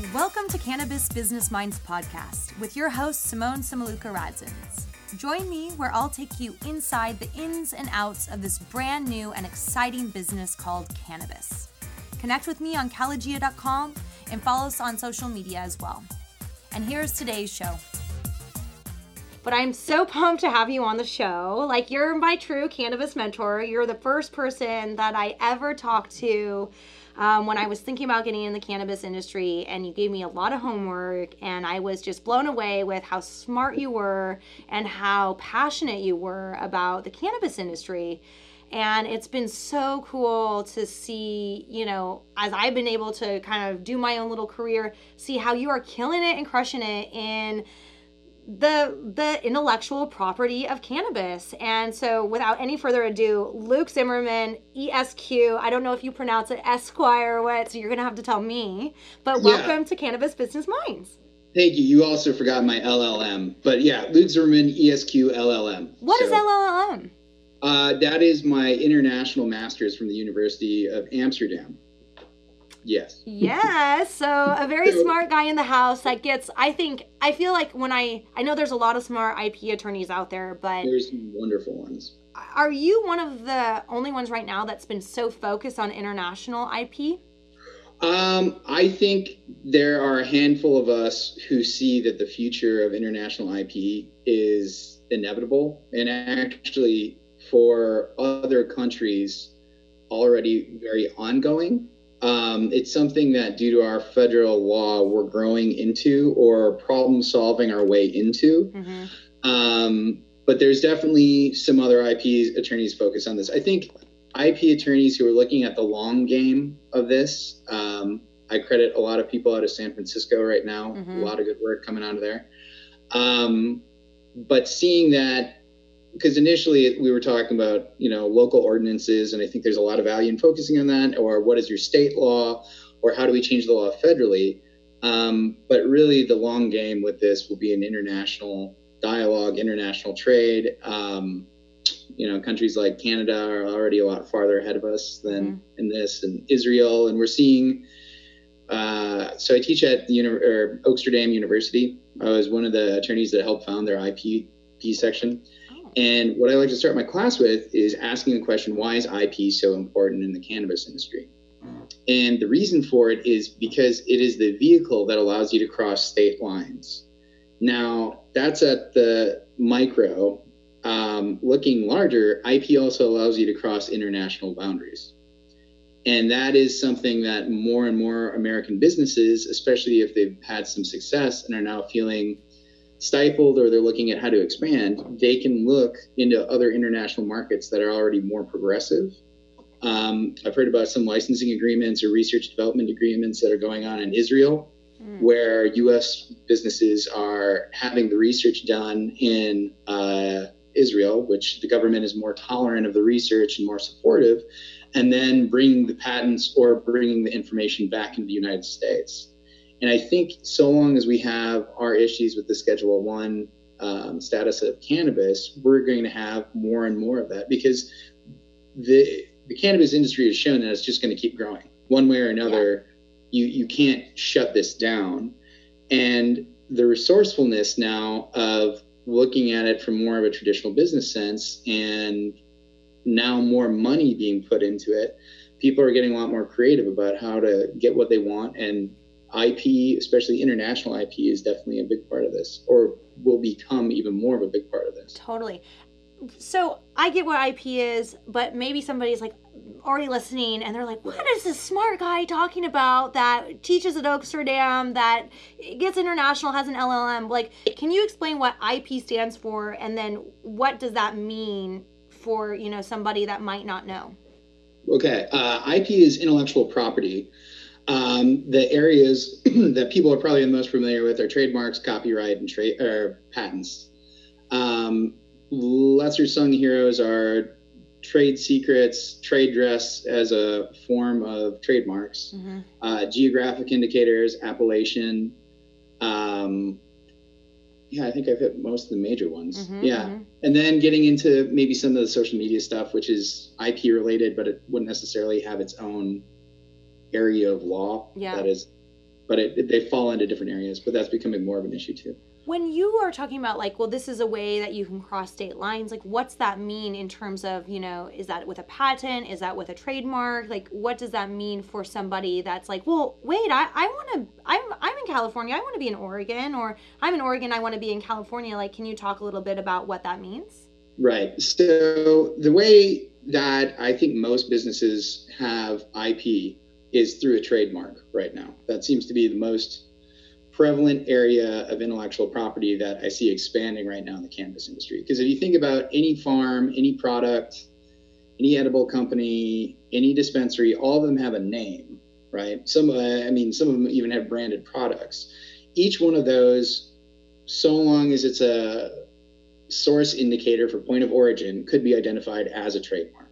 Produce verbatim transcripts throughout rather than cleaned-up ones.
Welcome to Cannabis Business Minds podcast with your host, Simone Samaluka Radzins. Join me where I'll take you inside the ins and outs of this brand new and exciting business called cannabis. Connect with me on caligia dot com and follow us on social media as well. And here's today's show. But I'm so pumped to have you on the show. Like, you're my true cannabis mentor. You're the first person that I ever talked to um, when I was thinking about getting in the cannabis industry, and you gave me a lot of homework, and I was just blown away with how smart you were and how passionate you were about the cannabis industry. And it's been so cool to see, you know, as I've been able to kind of do my own little career, see how you are killing it and crushing it in the the intellectual property of cannabis. And so without any further ado, Luke Zimmerman, E S Q, I don't know if you pronounce it Esquire or what, so you're going to have to tell me, but welcome yeah. to Cannabis Business Minds. Thank you. You also forgot my L L M, but yeah, Luke Zimmerman, E S Q, L L M. What so, is L L M? Uh, that is my international master's from the University of Amsterdam. Yes. Yes. So a very smart guy in the house that gets, I think, I feel like when I, I know there's a lot of smart I P attorneys out there, but there's some wonderful ones. Are you one of the only ones right now that's been so focused on international I P? Um, I think there are a handful of us who see that the future of international I P is inevitable, and actually for other countries already very ongoing. Um, it's something that due to our federal law, we're growing into or problem solving our way into. Mm-hmm. Um, but there's definitely some other I P attorneys focused on this. I think I P attorneys who are looking at the long game of this, um, I credit a lot of people out of San Francisco right now, mm-hmm. a lot of good work coming out of there. Um, but seeing that, because initially we were talking about, you know, local ordinances, and I think there's a lot of value in focusing on that, or what is your state law, or how do we change the law federally? Um, but really the long game with this will be an international dialogue, international trade. Um, you know, countries like Canada are already a lot farther ahead of us than mm-hmm. in this, and Israel, and we're seeing, uh, so I teach at the uni- or Oaksterdam University. I was one of the attorneys that helped found their I P section. And what I like to start my class with is asking the question, why is I P so important in the cannabis industry? And the reason for it is because it is the vehicle that allows you to cross state lines. Now, that's at the micro. Um, looking larger, I P also allows you to cross international boundaries. And that is something that more and more American businesses, especially if they've had some success and are now feeling stifled or they're looking at how to expand, they can look into other international markets that are already more progressive. Um, I've heard about some licensing agreements or research development agreements that are going on in Israel, mm. where U S businesses are having the research done in uh, Israel, which the government is more tolerant of the research and more supportive, and then bringing the patents or bringing the information back into the United States. And I think so long as we have our issues with the Schedule One um, status of cannabis, we're going to have more and more of that, because the the cannabis industry has shown that it's just going to keep growing one way or another. Yeah. You you can't shut this down, and the resourcefulness now of looking at it from more of a traditional business sense, and now more money being put into it, people are getting a lot more creative about how to get what they want. And I P, especially international I P, is definitely a big part of this, or will become even more of a big part of this. Totally. So I get what I P is, but maybe somebody's like already listening and they're like, what is this smart guy talking about that teaches at Oaksterdam, that gets international, has an L L M? Like, can you explain what I P stands for, and then what does that mean for, you know, somebody that might not know? Okay. Uh, I P is intellectual property. Um, the areas that people are probably the most familiar with are trademarks, copyright, and tra- or patents. Um, lesser sung heroes are trade secrets, trade dress as a form of trademarks, mm-hmm. uh, geographic indicators, appellation. Um, yeah, I think I've hit most of the major ones. Mm-hmm, yeah. Mm-hmm. And then getting into maybe some of the social media stuff, which is I P related, but it wouldn't necessarily have its own area of law. Yeah. That is but it, it, they fall into different areas, but that's becoming more of an issue too. When you are talking about like, well, this is a way that you can cross state lines, like what's that mean in terms of, you know, is that with a patent? Is that with a trademark? Like, what does that mean for somebody that's like, well, wait, I, I want to, I'm, I'm in California, I want to be in Oregon, or I'm in Oregon, I want to be in California. Like, can you talk a little bit about what that means? Right. So the way that I think most businesses have I P is through a trademark right now. That seems to be the most prevalent area of intellectual property that I see expanding right now in the cannabis industry. Because if you think about any farm, any product, any edible company, any dispensary, all of them have a name, right? Some, I mean, some of them even have branded products. Each one of those, so long as it's a source indicator for point of origin, could be identified as a trademark.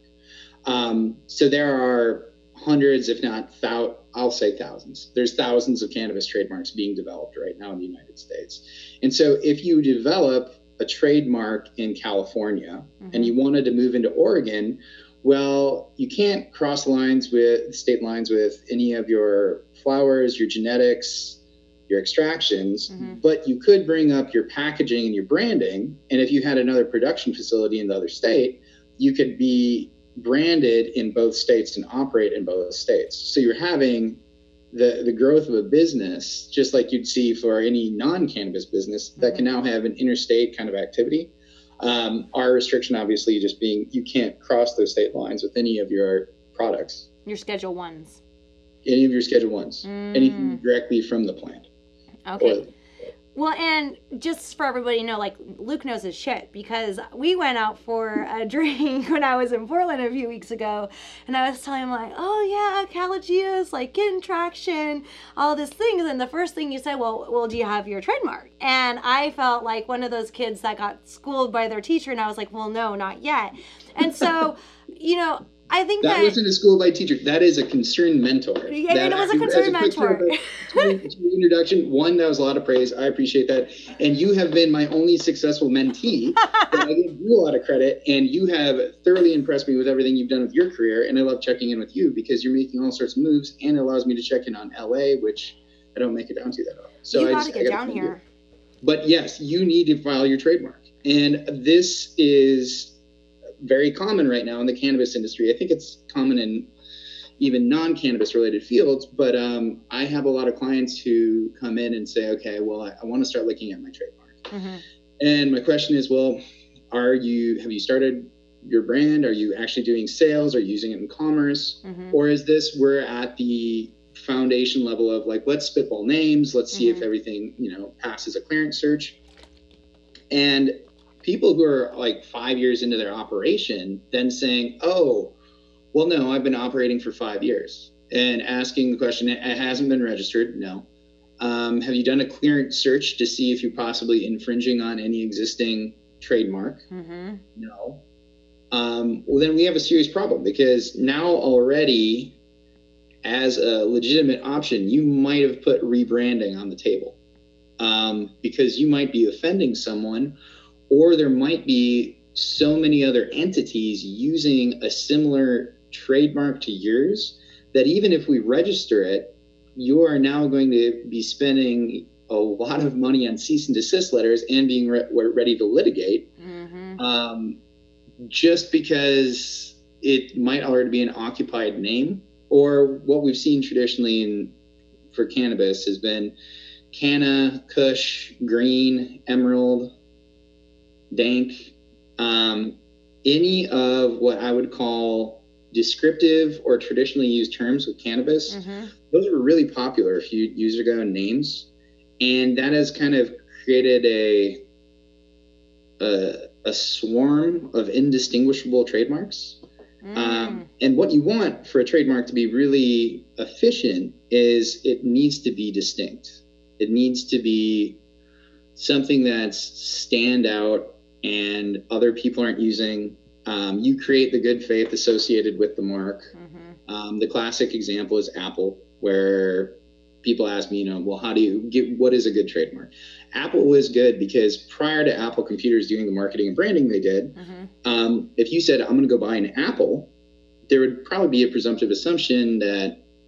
Um, so there are hundreds, if not thou, I'll say thousands. There's thousands of cannabis trademarks being developed right now in the United States. And so if you develop a trademark in California mm-hmm. and you wanted to move into Oregon, well, you can't cross lines with state lines with any of your flowers, your genetics, your extractions, mm-hmm. but you could bring up your packaging and your branding. And if you had another production facility in the other state, you could be branded in both states and operate in both states. So you're having the, the growth of a business, just like you'd see for any non-cannabis business that mm-hmm. can now have an interstate kind of activity. Um, our restriction obviously just being you can't cross those state lines with any of your products. Your Schedule Ones. Any of your Schedule Ones. Mm. Anything directly from the plant. Okay. Or, well, and just for everybody to know, like, Luke knows his shit, because we went out for a drink when I was in Portland a few weeks ago, and I was telling him, like, oh, yeah, Caligia's, like, getting traction, all these things, and the first thing you said, well, well, do you have your trademark? And I felt like one of those kids that got schooled by their teacher, and I was like, well, no, not yet. And so, you know, I think that... That wasn't a school by teacher. That is a concerned mentor. Yeah, that, it was a concerned a mentor. Introduction. One, that was a lot of praise. I appreciate that. And you have been my only successful mentee. And I give you a lot of credit. And you have thoroughly impressed me with everything you've done with your career. And I love checking in with you because you're making all sorts of moves. And it allows me to check in on L A, which I don't make it down to that often. So you I got just, to get down here. You. But yes, you need to file your trademark. And this is very common right now in the cannabis industry. I think it's common in even non-cannabis related fields, but um, I have a lot of clients who come in and say, okay, well, I, I want to start looking at my trademark. Mm-hmm. And my question is, well, are you, have you started your brand? Are you actually doing sales? Are you using it in commerce? Mm-hmm. Or is this, we're at the foundation level of like, let's spitball names. Let's see mm-hmm. if everything, you know, passes a clearance search. And people who are like five years into their operation then saying, oh, well, no, I've been operating for five years and asking the question, it hasn't been registered. No. Um, have you done a clearance search to see if you're possibly infringing on any existing trademark? Mm-hmm. No. Um, well, then we have a serious problem because now already as a legitimate option, you might have put rebranding on the table um, because you might be offending someone. Or there might be so many other entities using a similar trademark to yours that even if we register it, you are now going to be spending a lot of money on cease and desist letters and being re- ready to litigate mm-hmm. um, just because it might already be an occupied name. Or what we've seen traditionally in for cannabis has been Canna, Kush, Green, Emerald, Dank, um, any of what I would call descriptive or traditionally used terms with cannabis, mm-hmm. those were really popular a few years ago in names. And that has kind of created a, a, a swarm of indistinguishable trademarks. Mm. Um, and what you want for a trademark to be really efficient is it needs to be distinct. It needs to be something that's stand out and other people aren't using. Um, you create the good faith associated with the mark. Mm-hmm. Um, the classic example is Apple, where people ask me, you know, well, how do you get, what is a good trademark? Apple was good because prior to Apple computers doing the marketing and branding they did, mm-hmm. um, if you said, I'm going to go buy an Apple, there would probably be a presumptive assumption that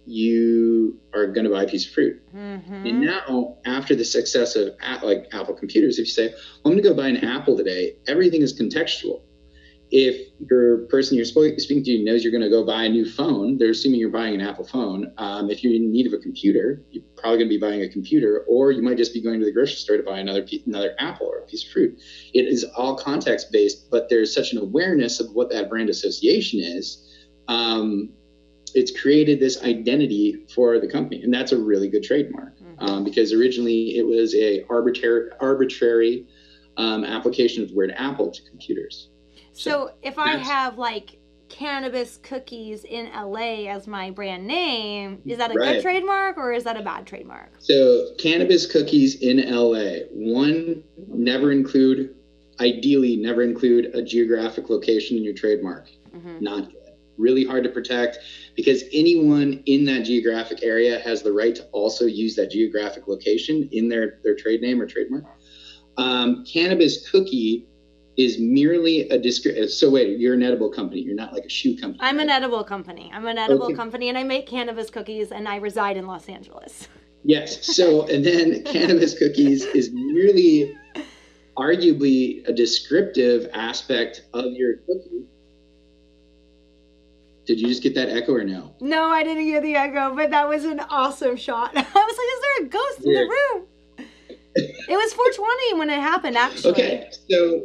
you are going to buy a piece of fruit. Mm-hmm. And now, after the success of like Apple computers, if you say, well, I'm going to go buy an apple today, everything is contextual. If your person you're speaking to knows you're going to go buy a new phone, they're assuming you're buying an Apple phone. Um, if you're in need of a computer, you're probably going to be buying a computer, or you might just be going to the grocery store to buy another another apple or a piece of fruit. It is all context based, but there's such an awareness of what that brand association is. Um, it's created this identity for the company, and that's a really good trademark. Mm-hmm. um, because originally it was a arbitrary arbitrary um, application of the word Apple to computers. So, so if I have like Cannabis Cookies in L A as my brand name, is that a right. good trademark or is that a bad trademark? So Cannabis Cookies in L A, one, never include, ideally never include a geographic location in your trademark. Mm-hmm. Not good. Really hard to protect, because anyone in that geographic area has the right to also use that geographic location in their, their trade name or trademark. Um, Cannabis Cookie is merely a discrete. So wait, you're an edible company. You're not like a shoe company. I'm right? an edible company. I'm an edible okay. company, and I make cannabis cookies, and I reside in Los Angeles. Yes. So, and then Cannabis Cookies is merely arguably a descriptive aspect of your cookie. Did you just get that echo or no? No, I didn't hear the echo, but that was an awesome shot. I was like, is there a ghost Weird. in the room? It was four twenty when it happened, actually. Okay. So,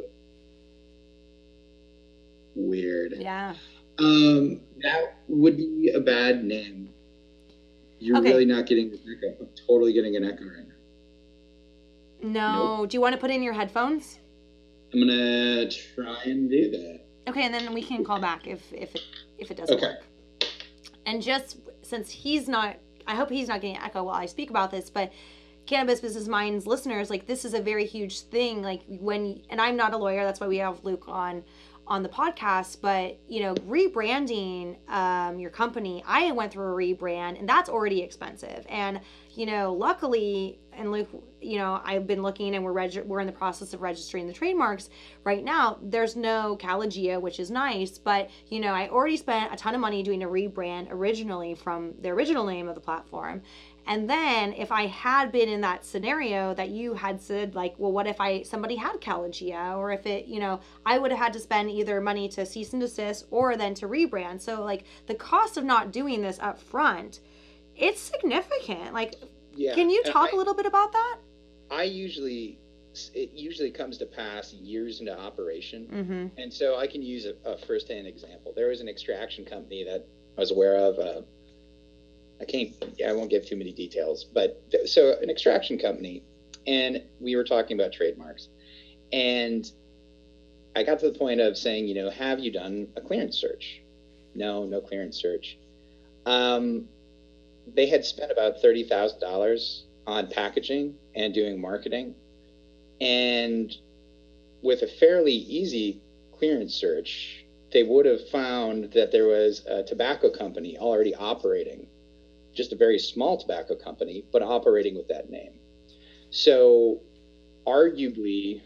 weird. Yeah. Um, that would be a bad name. You're okay. really not getting an echo. I'm totally getting an echo right now. No. Nope. Do you want to put in your headphones? I'm gonna try and do that. Okay, and then we can call back if if it if it doesn't okay. work. And just since he's not, I hope he's not getting an echo while I speak about this, but Cannabis Business Minds listeners, like, this is a very huge thing. Like, when, and I'm not a lawyer, that's why we have Luke on on the podcast, but, you know, rebranding um, your company, I went through a rebrand, and that's already expensive. And, you know, luckily, and Luke, you know, I've been looking, and we're reg- we're in the process of registering the trademarks right now. There's no Calagia, which is nice, but, you know, I already spent a ton of money doing a rebrand originally from the original name of the platform. And then if I had been in that scenario that you had said, like, well, what if I somebody had Calagia, or if it, you know, I would have had to spend either money to cease and desist or then to rebrand. So, like, the cost of not doing this up front, it's significant. Like, yeah. Can you talk I, a little bit about that? I usually, it usually comes to pass years into operation. Mm-hmm. And so I can use a, a firsthand example. There was an extraction company that I was aware of. Uh, I can't, I won't give too many details, but th- so an extraction company, and we were talking about trademarks, and I got to the point of saying, you know, have you done a clearance search? No, no clearance search. Um, they had spent about thirty thousand dollars on packaging and doing marketing, and with a fairly easy clearance search, they would have found that there was a tobacco company already operating, just a very small tobacco company, but operating with that name. So arguably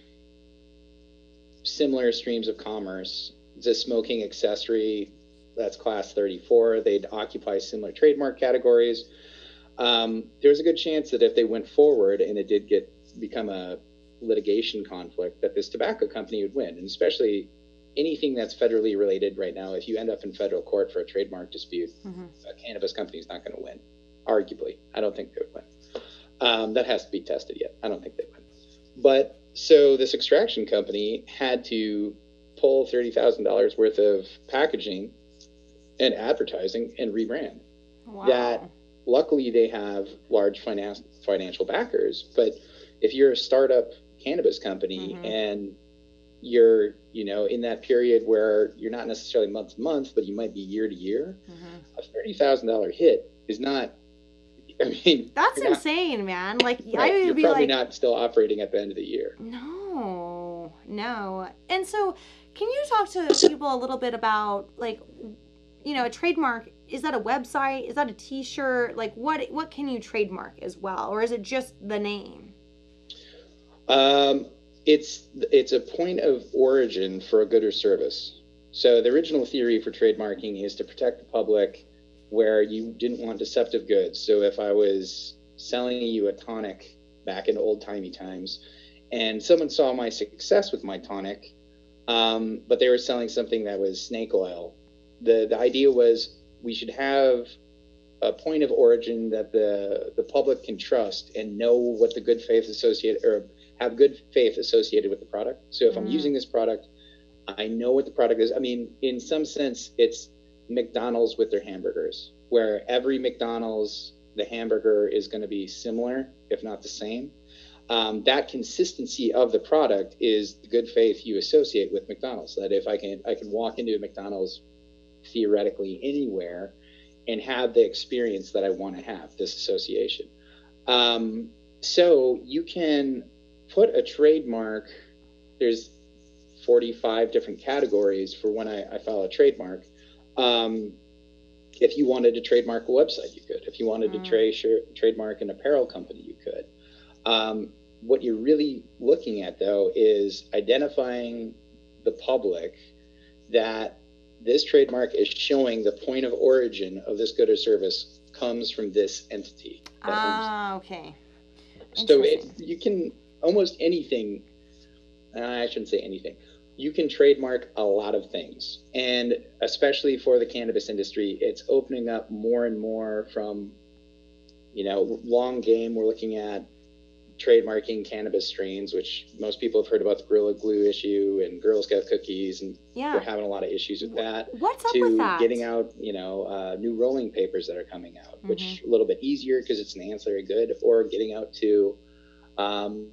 similar streams of commerce. It's a smoking accessory, that's class thirty-four. They'd occupy similar trademark categories. Um, there's a good chance that if they went forward and it did get become a litigation conflict, that this tobacco company would win. And especially anything that's federally related right now, if you end up in federal court for a trademark dispute, mm-hmm. a cannabis company is not going to win, arguably. I don't think they would win. Um, that has to be tested yet. I don't think they win. But so this extraction company had to pull thirty thousand dollars worth of packaging and advertising and rebrand. Wow. That luckily they have large finance, financial backers. But if you're a startup cannabis company mm-hmm. and you're, you know, in that period where you're not necessarily month to month, but you might be year to year, mm-hmm. a thirty thousand dollars hit is not, I mean, that's insane, not, man. Like, right, I would you're be probably like, not still operating at the end of the year. No, no. And so can you talk to people a little bit about, like, you know, a trademark, is that a website? Is that a t-shirt? Like, what, what can you trademark as well? Or is it just the name? Um, It's it's a point of origin for a good or service. So the original theory for trademarking is to protect the public where you didn't want deceptive goods. So if I was selling you a tonic back in old timey times, and someone saw my success with my tonic, um, but they were selling something that was snake oil, the the idea was we should have a point of origin that the the public can trust and know what the good faith associated, or have good faith associated with the product. So if mm. I'm using this product, I know what the product is. I mean, in some sense, it's McDonald's with their hamburgers, where every McDonald's, the hamburger is going to be similar, if not the same. Um, that consistency of the product is the good faith you associate with McDonald's. That if I can, I can walk into a McDonald's theoretically anywhere and have the experience that I want to have, this association. Um, so you can put a trademark, there's forty-five different categories for when I, I file a trademark. Um, if you wanted to trademark a website, you could. If you wanted mm. to tra- trademark an apparel company, you could. Um, what you're really looking at, though, is identifying the public that this trademark is showing the point of origin of this good or service comes from this entity. Ah, uh, okay. So it, you can almost anything, I shouldn't say anything, you can trademark a lot of things. And especially for the cannabis industry, it's opening up more and more from, you know, long game. We're looking at trademarking cannabis strains, which most people have heard about the Gorilla Glue issue and Girl Scout cookies, and yeah. we're having a lot of issues with that. What's up to with that? Getting out, you know, uh, new rolling papers that are coming out, mm-hmm. which a little bit easier because it's an ancillary good, or getting out to um,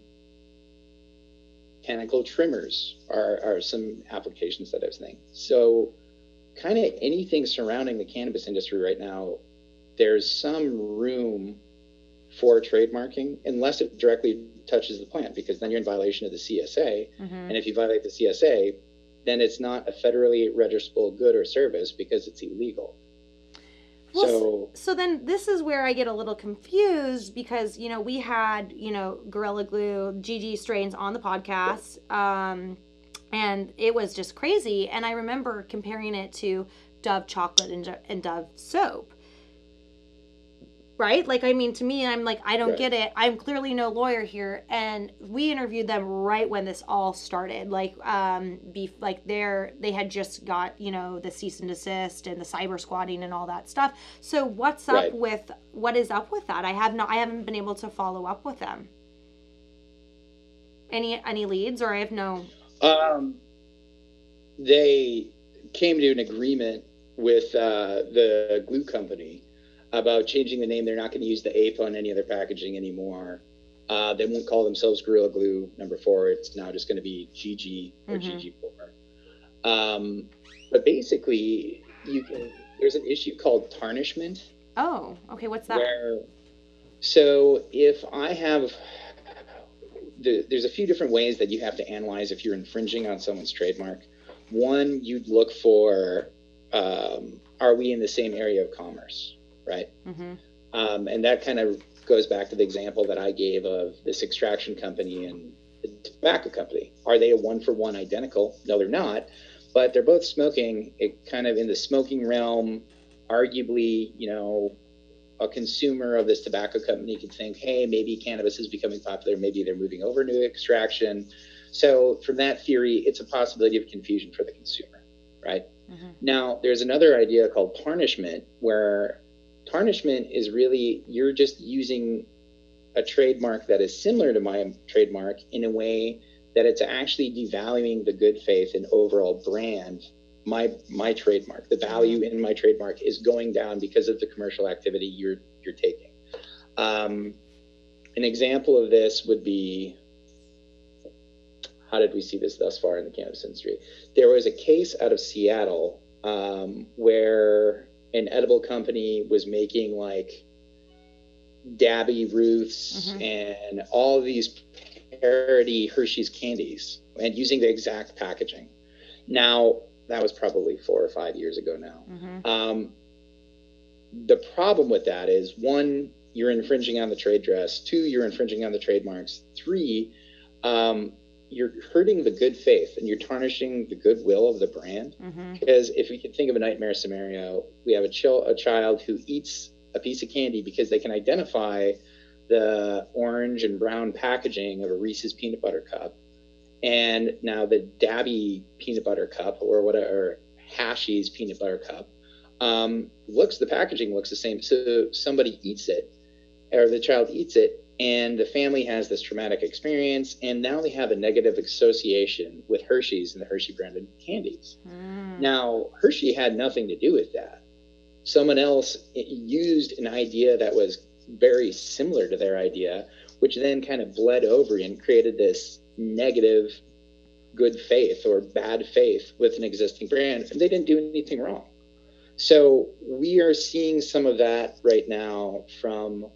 mechanical trimmers are, are some applications that I was thinking. So kind of anything surrounding the cannabis industry right now, there's some room for trademarking, unless it directly touches the plant, because then you're in violation of the C S A. Mm-hmm. And if you violate the C S A, then it's not a federally registrable good or service because it's illegal. Well, so, so then this is where I get a little confused, because, you know, we had, you know, Gorilla Glue, G G strains on the podcast, um, and it was just crazy. And I remember comparing it to Dove chocolate and, and Dove soap. Right? Like, I mean, to me, I'm like, I don't right. get it. I'm clearly no lawyer here. And we interviewed them right when this all started. Like, um, be, like they're, they had just got, you know, the cease and desist and the cyber squatting and all that stuff. So what's up right. with, what is up with that? I have not, I haven't been able to follow up with them. Any, any leads, or I have no. Um, they came to an agreement with, uh, the glue company about changing the name. They're not going to use the ape on any of their packaging anymore. Uh, they won't call themselves Gorilla Glue number four. It's now just going to be G G or mm-hmm. G G four. Um, but basically, you can. There's an issue called tarnishment. Oh, okay. What's that? Where, so if I have, the, there's a few different ways that you have to analyze if you're infringing on someone's trademark. One, you'd look for, um, are we in the same area of commerce? Right. Mm-hmm. Um, and that kind of goes back to the example that I gave of this extraction company and the tobacco company. Are they a one for one identical? No, they're not, but they're both smoking. It kind of in the smoking realm, arguably, you know, a consumer of this tobacco company could think, hey, maybe cannabis is becoming popular. Maybe they're moving over to extraction. So from that theory, it's a possibility of confusion for the consumer. Right. Mm-hmm. Now, there's another idea called tarnishment, where tarnishment is really, you're just using a trademark that is similar to my trademark in a way that it's actually devaluing the good faith and overall brand. My my trademark, the value in my trademark is going down because of the commercial activity you're you're taking. Um, an example of this would be, how did we see this thus far in the cannabis industry? There was a case out of Seattle um, where an edible company was making like Dabby Ruths mm-hmm. and all of these parody Hershey's candies and using the exact packaging. Now, that was probably four or five years ago now. Mm-hmm. Um, the problem with that is, one, you're infringing on the trade dress. Two, you're infringing on the trademarks. Three, um, you're hurting the good faith and you're tarnishing the goodwill of the brand. Mm-hmm. Because if we can think of a nightmare scenario, we have a, chil- a child who eats a piece of candy because they can identify the orange and brown packaging of a Reese's peanut butter cup. And now the Dabby peanut butter cup or whatever, Hershey's peanut butter cup, um, looks, the packaging looks the same. So somebody eats it, or the child eats it, and the family has this traumatic experience, and now they have a negative association with Hershey's and the Hershey branded candies. Mm. Now, Hershey had nothing to do with that. Someone else used an idea that was very similar to their idea, which then kind of bled over and created this negative good faith or bad faith with an existing brand, and they didn't do anything wrong. So we are seeing some of that right now from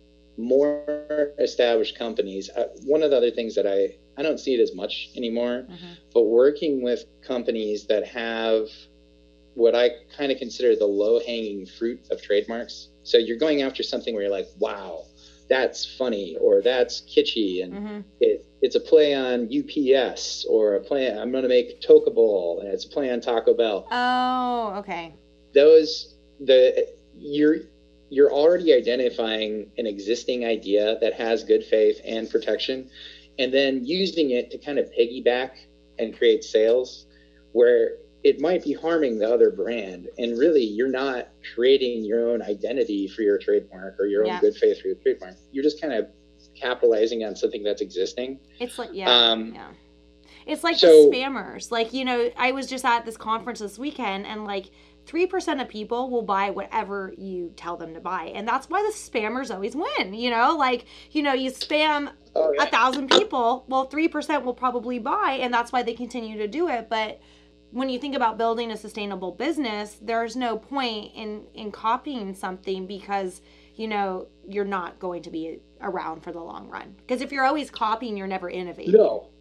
more established companies. Uh, one of the other things that I, I don't see it as much anymore, mm-hmm. but working with companies that have what I kind of consider the low-hanging fruit of trademarks. So you're going after something where you're like, wow, that's funny, or that's kitschy, and mm-hmm. it, it's a play on U P S, or a play, I'm going to make Toca Bowl, and it's a play on Taco Bell. Oh, okay. Those, the, you're, you're already identifying an existing idea that has good faith and protection, and then using it to kind of piggyback and create sales where it might be harming the other brand. And really, you're not creating your own identity for your trademark or your yeah. own good faith for your trademark. You're just kind of capitalizing on something that's existing. It's like, yeah, um, yeah. It's like so, the spammers. Like, you know, I was just at this conference this weekend, and like three percent of people will buy whatever you tell them to buy. And that's why the spammers always win, you know? Like, you know, you spam oh, yeah. a thousand people, well, three percent will probably buy, and that's why they continue to do it. But when you think about building a sustainable business, there's no point in, in copying something because, you know, you're not going to be around for the long run. Because if you're always copying, you're never innovating. No.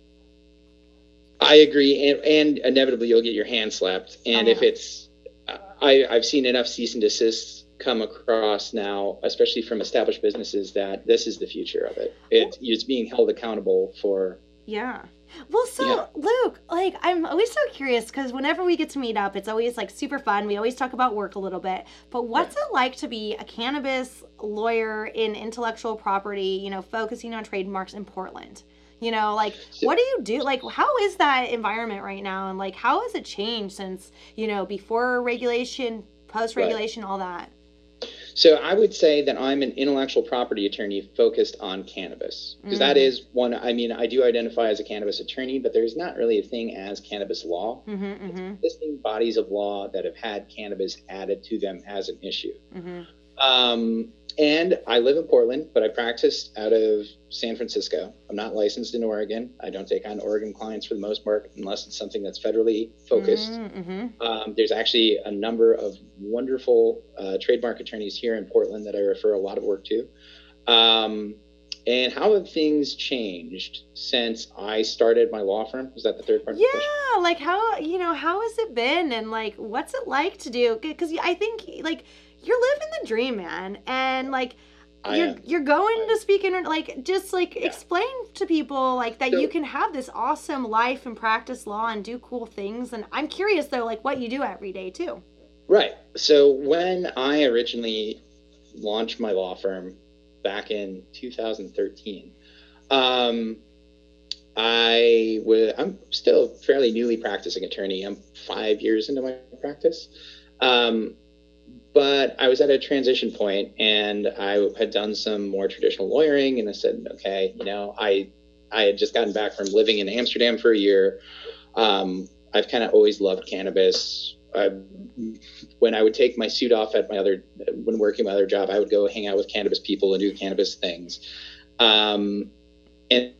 I agree. And, and inevitably you'll get your hand slapped. And if it's, I, I've seen enough cease and desists come across now, especially from established businesses, that this is the future of it. It it's being held accountable for. Yeah. Well, so yeah. Luke, like, I'm always so curious because whenever we get to meet up, it's always like super fun. We always talk about work a little bit, but what's yeah. it like to be a cannabis lawyer in intellectual property, you know, focusing on trademarks in Portland? You know, like, what do you do? Like, how is that environment right now? And like, how has it changed since, you know, before regulation, post regulation, right. all that? So I would say that I'm an intellectual property attorney focused on cannabis, because mm. that is one, I mean, I do identify as a cannabis attorney, but there's not really a thing as cannabis law. Mm-hmm, mm-hmm. Existing bodies of law that have had cannabis added to them as an issue. Mm-hmm. Um, and I live in Portland, but I practice out of San Francisco. I'm not licensed in Oregon. I don't take on Oregon clients for the most part, unless it's something that's federally focused. Mm-hmm. Um, there's actually a number of wonderful uh, trademark attorneys here in Portland that I refer a lot of work to. Um, and how have things changed since I started my law firm? Is that the third part of the question? Yeah, like how, you know, how has it been? And like, what's it like to do? Because I think like, you're living the dream, man, and like you're you're going to speak in like just like yeah. explain to people like that so, you can have this awesome life and practice law and do cool things. And I'm curious though, like what you do every day too. Right. So when I originally launched my law firm back in two thousand thirteen, um, I was I'm still a fairly newly practicing attorney. I'm five years into my practice. Um, But I was at a transition point, and I had done some more traditional lawyering, and I said, okay, you know, I I had just gotten back from living in Amsterdam for a year. Um, I've kind of always loved cannabis. I, when I would take my suit off at my other, when working my other job, I would go hang out with cannabis people and do cannabis things. Um, and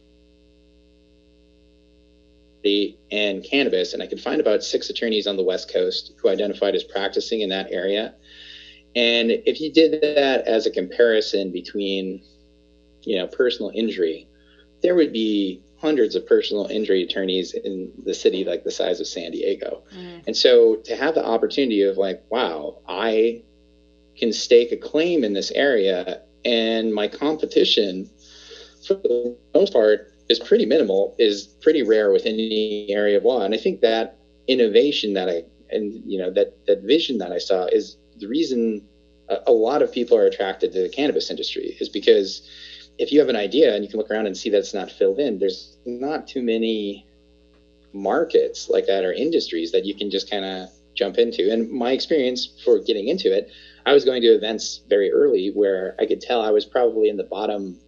and cannabis, and I could find about six attorneys on the West Coast who identified as practicing in that area. And if you did that as a comparison between, you know, personal injury, there would be hundreds of personal injury attorneys in the city like the size of San Diego. Mm. And so to have the opportunity of like, wow, I can stake a claim in this area, and my competition, for the most part, is pretty minimal, is pretty rare within any area of law. And I think that innovation that I, and, you know, that, that vision that I saw is the reason a, a lot of people are attracted to the cannabis industry, is because if you have an idea and you can look around and see that it's not filled in, there's not too many markets like that or industries that you can just kind of jump into. And my experience for getting into it, I was going to events very early where I could tell I was probably in the bottom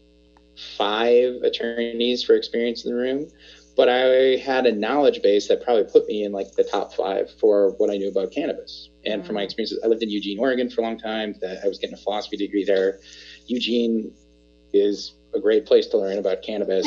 five attorneys for experience in the room, but I had a knowledge base that probably put me in like the top five for what I knew about cannabis. And mm-hmm. from my experiences, I lived in Eugene, Oregon for a long time. That I was getting a philosophy degree there. Eugene is a great place to learn about cannabis.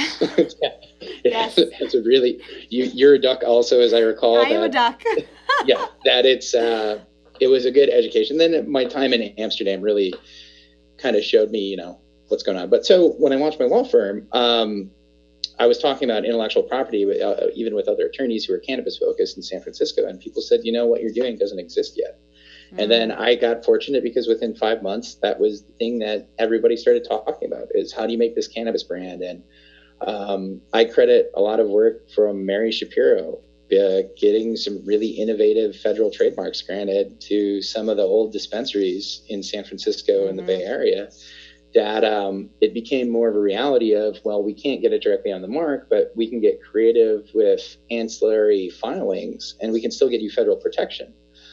Yes. It's a really, you, you're a duck also, as I recall. I am a duck. Yeah, that it's, uh, it was a good education. Then my time in Amsterdam really kind of showed me, you know, what's going on. But so when I launched my law firm, um, I was talking about intellectual property, with, uh, even with other attorneys who are cannabis focused in San Francisco. And people said, you know, what you're doing doesn't exist yet. Mm-hmm. And then I got fortunate because within five months, that was the thing that everybody started talking about, is how do you make this cannabis brand? And um, I credit a lot of work from Mary Shapiro, uh, getting some really innovative federal trademarks granted to some of the old dispensaries in San Francisco mm-hmm. and the Bay Area, that um, it became more of a reality of, well, we can't get it directly on the mark, but we can get creative with ancillary filings and we can still get you federal protection.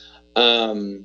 Um,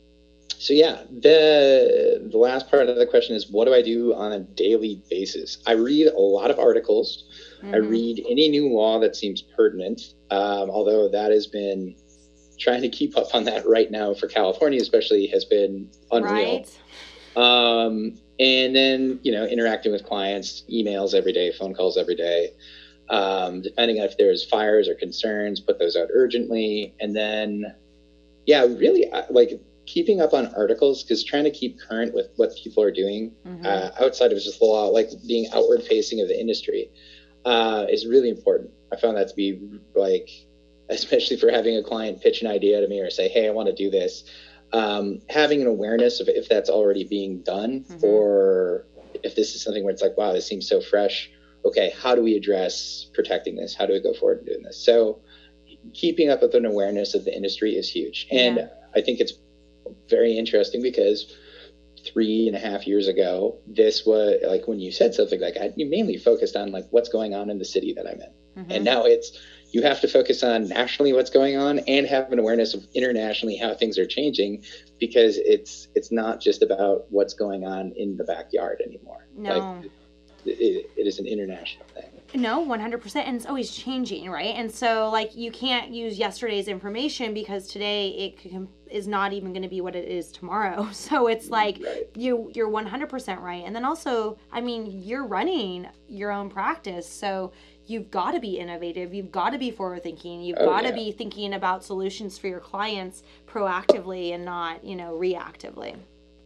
so yeah, the, the last part of the question is, what do I do on a daily basis? I read a lot of articles. Mm-hmm. I read any new law that seems pertinent. Um, although that has been, trying to keep up on that right now for California, especially, has been unreal. Right. Um, and then, you know, interacting with clients, emails every day, phone calls every day. Um, depending on if there's fires or concerns, put those out urgently. And then, yeah, really like keeping up on articles, because trying to keep current with what people are doing mm-hmm. uh, outside of just the law, like being outward facing of the industry, uh, is really important. I found that to be like, especially for having a client pitch an idea to me or say, hey, I want to do this. Um, having an awareness of if that's already being done mm-hmm. or if this is something where it's like, wow, this seems so fresh. Okay, how do we address protecting this? How do we go forward and doing this? So keeping up with an awareness of the industry is huge. And yeah. I think it's very interesting because three and a half years ago, this was like when you said something like that, you mainly focused on like what's going on in the city that I'm in. Mm-hmm. And now it's, you have to focus on nationally what's going on and have an awareness of internationally how things are changing, because it's it's not just about what's going on in the backyard anymore. No. Like, it, it is an international thing. No, one hundred percent. And it's always changing, right? And so, like, you can't use yesterday's information because today it can, is not even going to be what it is tomorrow. So it's like right. you, you're one hundred percent right. And then also, I mean, you're running your own practice. So you've got to be innovative. You've got to be forward thinking. You've oh, got to yeah. be thinking about solutions for your clients proactively and not, you know, reactively.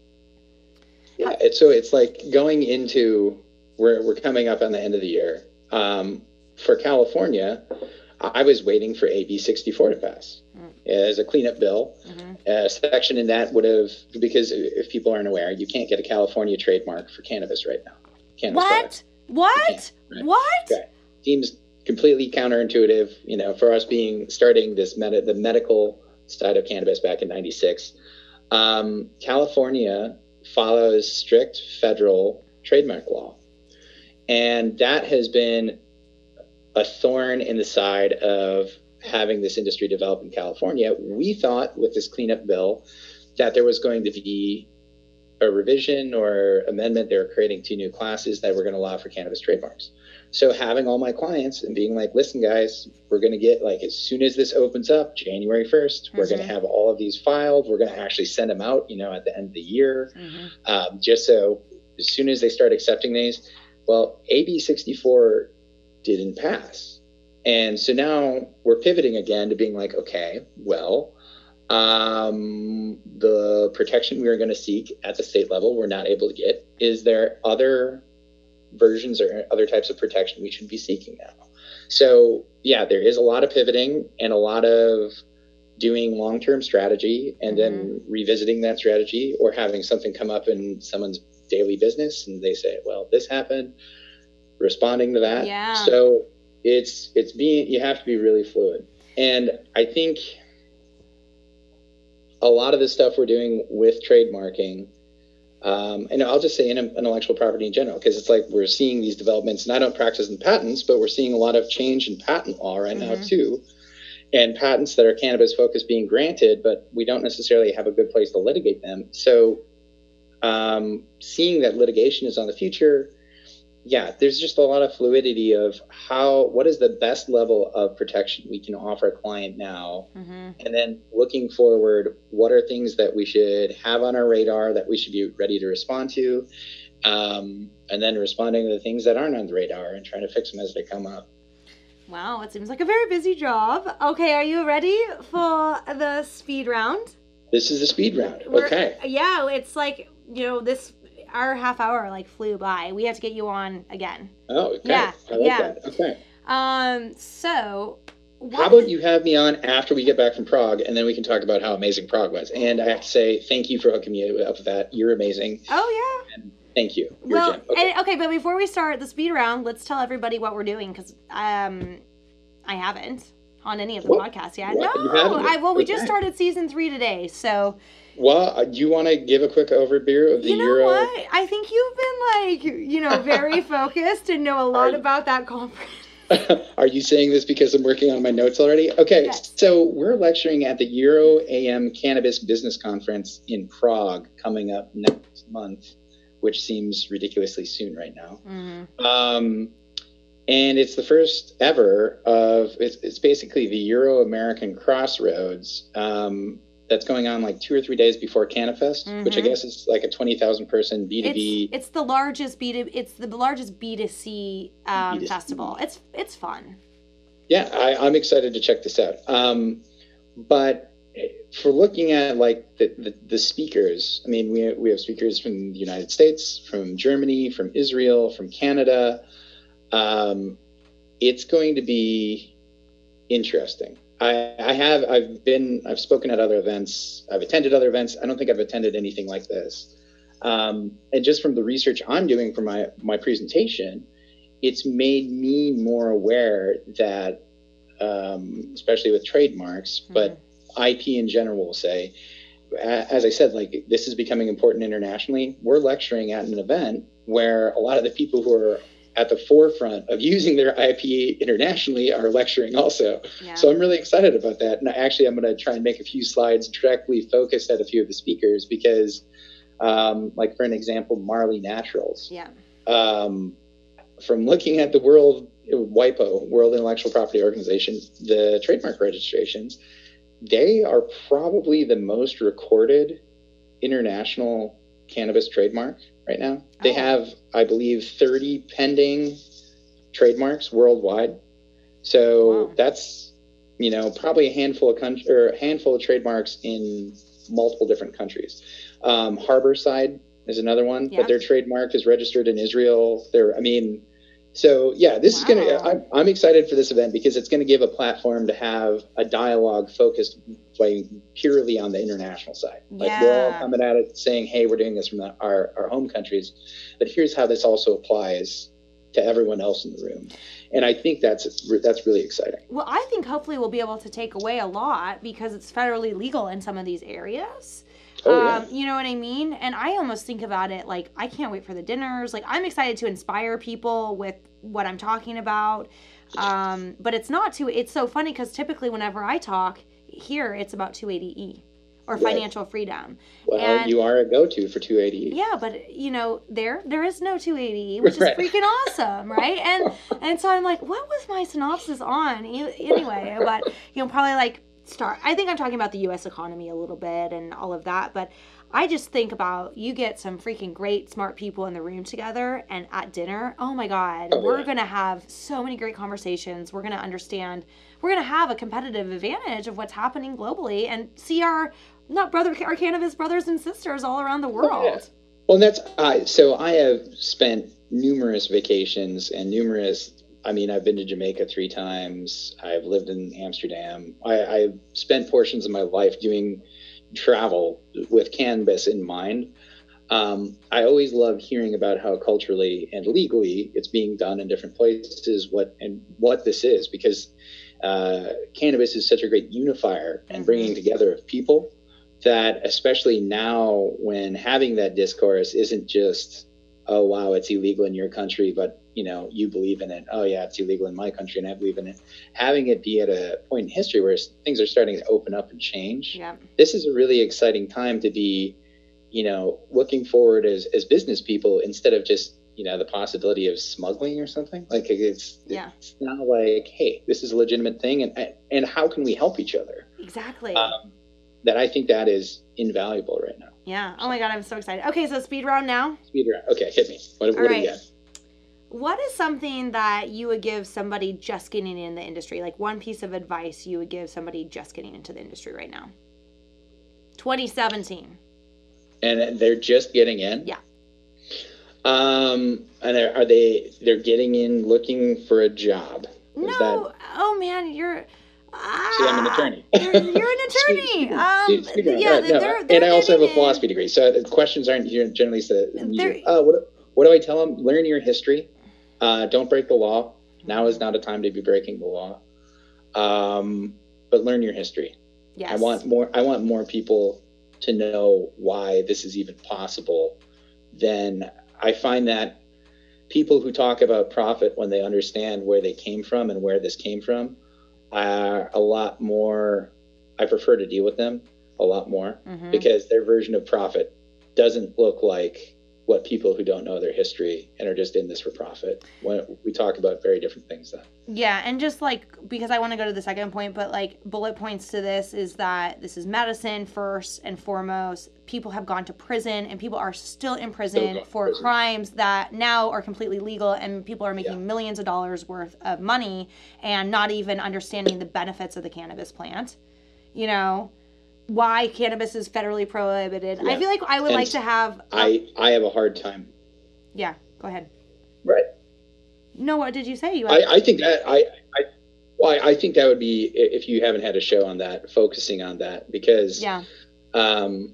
Yeah. It's, so it's like going into, we're, we're coming up on the end of the year. Um, for California, I was waiting for A B sixty-four to pass mm. as a cleanup bill. Mm-hmm. A section in that would have, because if people aren't aware, you can't get a California trademark for cannabis right now. Cannabis what? Products. What? Right? What? Okay. Seems completely counterintuitive, you know, for us being starting this med- the medical side of cannabis back in ninety-six. Um, California follows strict federal trademark law. And that has been a thorn in the side of having this industry develop in California. We thought with this cleanup bill that there was going to be a revision or amendment. They were creating two new classes that were going to allow for cannabis trademarks. So having all my clients and being like, listen, guys, we're going to get, like, as soon as this opens up, January first, mm-hmm. we're going to have all of these filed. We're going to actually send them out, you know, at the end of the year, mm-hmm. um, just so as soon as they start accepting these. Well, A B sixty-four didn't pass. And so now we're pivoting again to being like, okay, well, um, the protection we were going to seek at the state level, we're not able to get. Is there other versions or other types of protection we should be seeking now? So yeah, there is a lot of pivoting and a lot of doing long-term strategy and mm-hmm. then revisiting that strategy, or having something come up in someone's daily business and they say, well, this happened. responding to that. Yeah. So it's it's being you have to be really fluid. And I think a lot of the stuff we're doing with trademarking, um, and I'll just say in intellectual property in general, because it's like we're seeing these developments, and I don't practice in patents, but we're seeing a lot of change in patent law right mm-hmm. now too. And patents that are cannabis focused being granted, but we don't necessarily have a good place to litigate them. So um, seeing that litigation is on the future, yeah, there's just a lot of fluidity of how, what is the best level of protection we can offer a client now? Mm-hmm. And then looking forward, what are things that we should have on our radar that we should be ready to respond to? Um, and then responding to the things that aren't on the radar and trying to fix them as they come up. Wow, it seems like a very busy job. Okay, are you ready for the speed round? This is the speed round. We're, okay. Yeah, it's like, you know, this, our half hour like flew by. We have to get you on again. Oh, okay. Yeah, I like yeah. that. Okay. Um, so. How about you have me on after we get back from Prague, and then we can talk about how amazing Prague was. And I have to say, thank you for hooking me up with that. You're amazing. Oh, yeah. And thank you. You're well, okay. And, okay, but before we start the speed round, let's tell everybody what we're doing, because um, I haven't on any of the what? podcasts yet. What? No, I well, we okay. just started season three today, so. Well, do you want to give a quick overview of the you know Euro? What? I think you've been like, you know, very focused and know a lot Are about that conference. Are you saying this because I'm working on my notes already? Okay, yes. So we're lecturing at the Euro A M Cannabis Business Conference in Prague coming up next month, which seems ridiculously soon right now. Mm-hmm. Um, and it's the first ever of, it's, it's basically the Euro-American Crossroads um, that's going on like two or three days before CannaFest, mm-hmm. which I guess is like a twenty thousand person B two B. It's, it's the largest B two, it's the largest B two C um, B two C festival. It's it's fun. Yeah, I, I'm excited to check this out. Um, but for looking at like the, the, the speakers, I mean, we we have speakers from the United States, from Germany, from Israel, from Canada. Um, it's going to be interesting. I, I have, I've been, I've spoken at other events. I've attended other events. I don't think I've attended anything like this. Um, and just from the research I'm doing for my, my presentation, it's made me more aware that, um, especially with trademarks, mm-hmm. but I P in general will say, as I said, like this is becoming important internationally. We're lecturing at an event where a lot of the people who are at the forefront of using their I P internationally are lecturing also. Yeah. So I'm really excited about that. And actually, I'm going to try and make a few slides directly focused at a few of the speakers because, um, like for an example, Marley Naturals. Yeah. Um, from looking at the World WIPO, World Intellectual Property Organization, the trademark registrations, they are probably the most recorded international cannabis trademark right now. They oh. have, I believe, thirty pending trademarks worldwide. So wow. that's, you know, probably a handful of country or a handful of trademarks in multiple different countries. Um, Harborside is another one, yeah. but their trademark is registered in Israel. They're, I mean, so yeah, this wow. is gonna. I'm, I'm excited for this event because it's going to give a platform to have a dialogue focused like purely on the international side. Like yeah. we're all coming at it saying, "Hey, we're doing this from the, our our home countries," but here's how this also applies to everyone else in the room. And I think that's that's really exciting. Well, I think hopefully we'll be able to take away a lot because it's federally legal in some of these areas. Oh, yeah. Um, you know what I mean? And I almost think about it like, I can't wait for the dinners. Like, I'm excited to inspire people with what I'm talking about. Um, but it's not too, it's so funny because typically whenever I talk here, it's about two eighty E or right. financial freedom. Well, and, you are a go-to for two eighty E. Yeah, but you know, there, there is no two eighty E, which is right. freaking awesome. Right. And, and so I'm like, what was my synopsis on anyway? But, you know, probably like, start. I think I'm talking about the U S economy a little bit and all of that, but I just think about you get some freaking great, smart people in the room together and at dinner, oh my God, oh, we're yeah. going to have so many great conversations. We're going to understand, we're going to have a competitive advantage of what's happening globally and see our, not brother, our cannabis brothers and sisters all around the world. Oh, yeah. Well, that's, uh, so I have spent numerous vacations and numerous I mean, I've been to Jamaica three times. I've lived in Amsterdam. I, I've spent portions of my life doing travel with cannabis in mind. um, I always love hearing about how culturally and legally it's being done in different places, what and what this is, because uh, cannabis is such a great unifier and mm-hmm. bringing together of people, that especially now when having that discourse isn't just, oh, wow, it's illegal in your country, but you know, you believe in it. Oh yeah, it's illegal in my country and I believe in it. Having it be at a point in history where things are starting to open up and change. Yeah. This is a really exciting time to be, you know, looking forward as, as business people, instead of just, you know, the possibility of smuggling or something. Like it's, yeah. it's now like, hey, this is a legitimate thing. And, and how can we help each other? Exactly. Um, that I think that is invaluable right now. Yeah. Oh my God, I'm so excited. Okay, so speed round now. Speed round. Okay, hit me. What, what right. do you got? What is something that you would give somebody just getting in the industry? Like one piece of advice you would give somebody just getting into the industry right now? twenty seventeen. And they're just getting in? Yeah. Um, and are they, they're getting in looking for a job? Is no. That... Oh man, you're... See, I'm an attorney. You're, you're an attorney. um, speak, speak yeah, right, no. they're, they're and I also have a in... philosophy degree, so the questions aren't generally so. Uh, what, what do I tell them? Learn your history. Uh, don't break the law. Now is not a time to be breaking the law. Um, but learn your history. Yes. I want more. I want more people to know why this is even possible. Then I find that people who talk about profit when they understand where they came from and where this came from are a lot more. I prefer to deal with them a lot more mm-hmm. because their version of profit doesn't look like what people who don't know their history and are just in this for profit. When we talk about very different things then. Yeah, and just like, because I want to go to the second point, but like bullet points to this is that this is medicine first and foremost. People have gone to prison and people are still in prison still for prison. crimes that now are completely legal, and people are making yeah. millions of dollars worth of money and not even understanding the benefits of the cannabis plant. You know, why cannabis is federally prohibited. Yeah. I feel like I would and like to have... A, I, I have a hard time. Yeah, go ahead. Right. No, what did you say? You I, I think that... I, I, well, I think that would be, if you haven't had a show on that, focusing on that, because yeah. um,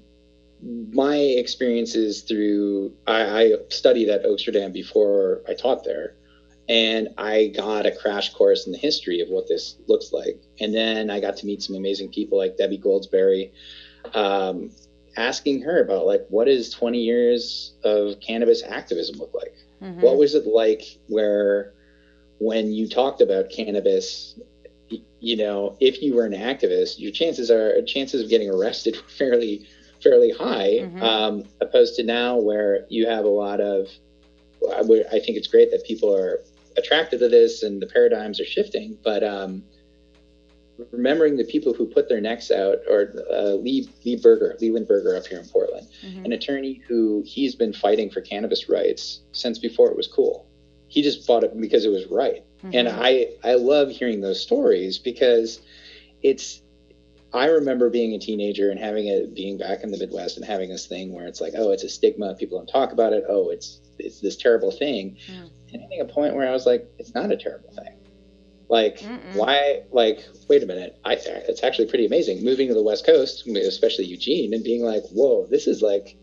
my experiences through... I, I studied at Oaksterdam before I taught there, and I got a crash course in the history of what this looks like. And then I got to meet some amazing people like Debbie Goldsberry, um, asking her about like, what does twenty years of cannabis activism look like? Mm-hmm. What was it like where when you talked about cannabis, you know, if you were an activist, your chances are chances of getting arrested were fairly, fairly high, mm-hmm. um, opposed to now where you have a lot of, I, would, I think it's great that people are attracted to this and the paradigms are shifting, but um, remembering the people who put their necks out, or uh, Lee Lee Berger, Leland Berger up here in Portland, mm-hmm. an attorney who he's been fighting for cannabis rights since before it was cool. He just fought it because it was right. Mm-hmm. And I, I love hearing those stories because it's, I remember being a teenager and having it, being back in the Midwest and having this thing where it's like, oh, it's a stigma. People don't talk about it. Oh, it's, it's this terrible thing. Mm. And hitting a point where I was like, it's not a terrible thing. Like, Mm-mm. why, like, wait a minute. I It's actually pretty amazing moving to the West Coast, especially Eugene, and being like, whoa, this is like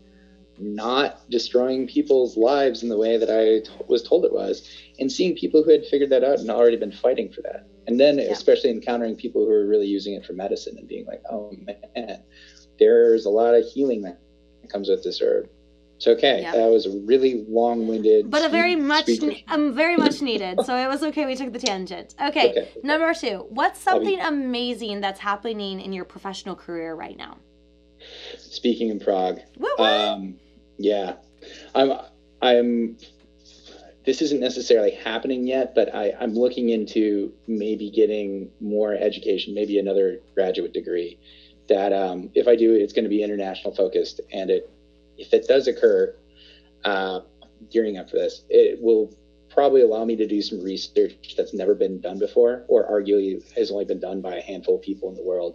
not destroying people's lives in the way that I t- was told it was, and seeing people who had figured that out and already been fighting for that. And then yeah. especially encountering people who are really using it for medicine and being like, oh man, there's a lot of healing that comes with this herb. It's okay. Yeah. That was a really long-winded, but a very much, um, very much needed. So it was okay. We took the tangent. Okay. okay. Number two, what's something be... amazing that's happening in your professional career right now? Speaking in Prague. What, what? Um, yeah, I'm, I'm, this isn't necessarily happening yet, but I, I'm looking into maybe getting more education, maybe another graduate degree that, um, if I do it, it's going to be international focused. And it, if it does occur, uh, gearing up for this, it will probably allow me to do some research that's never been done before, or arguably has only been done by a handful of people in the world.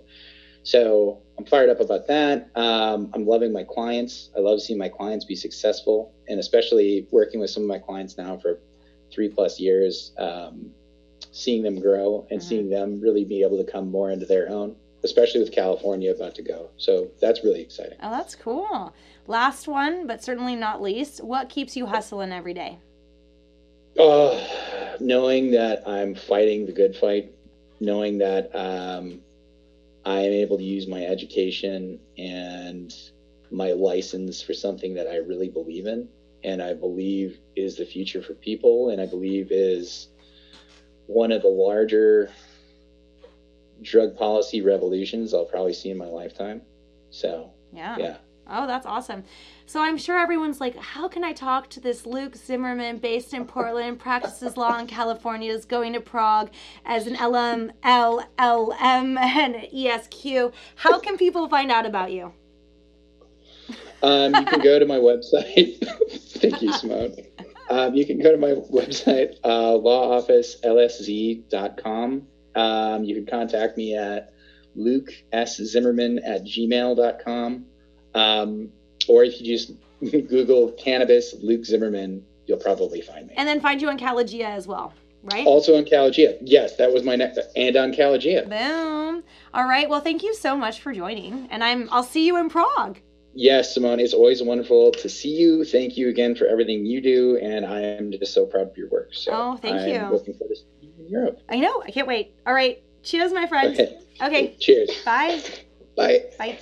So I'm fired up about that. Um, I'm loving my clients. I love seeing my clients be successful, and especially working with some of my clients now for three plus years, um, seeing them grow and mm-hmm. seeing them really be able to come more into their own, especially with California about to go. So that's really exciting. Oh, that's cool. Last one, but certainly not least, what keeps you hustling every day? Oh, knowing that I'm fighting the good fight, knowing that um, I am able to use my education and my license for something that I really believe in, and I believe is the future for people, and I believe is one of the larger drug policy revolutions I'll probably see in my lifetime. So, yeah. yeah. Oh, that's awesome. So I'm sure everyone's like, how can I talk to this Luke Zimmerman based in Portland, practices law in California, is going to Prague as an L M, L L M, and E S Q. How can people find out about you? Um, you can go to my website. Thank you, Simone. Um, you can go to my website, uh, law office L S Z dot com. Um, you can contact me at luke s zimmerman at gmail dot com. Um, or if you just Google cannabis Luke Zimmerman, you'll probably find me. And then find you on Caligia as well, right? Also on Caligia. Yes, that was my next, and on Caligia. Boom. All right. Well, thank you so much for joining, and I'm I'll see you in Prague. Yes, Simone, it's always wonderful to see you. Thank you again for everything you do, and I am just so proud of your work. So oh, thank I'm you. looking forward to seeing you in Europe. I know. I can't wait. All right. Cheers, my friends. Okay. Okay. Cheers. Bye. Bye. Bye.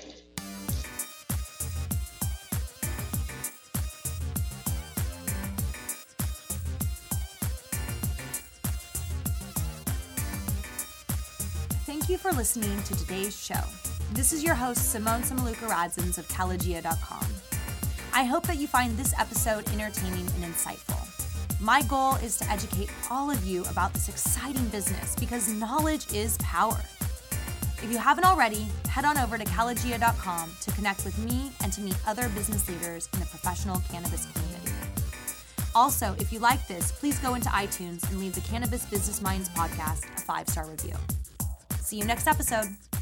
Thank you for listening to today's show. This is your host, Simone Samaluka Radzins of Caligia dot com. I hope that you find this episode entertaining and insightful. My goal is to educate all of you about this exciting business because knowledge is power. If you haven't already, head on over to Caligia dot com to connect with me and to meet other business leaders in the professional cannabis community. Also, if you like this, please go into iTunes and leave the Cannabis Business Minds podcast a five-star review. See you next episode.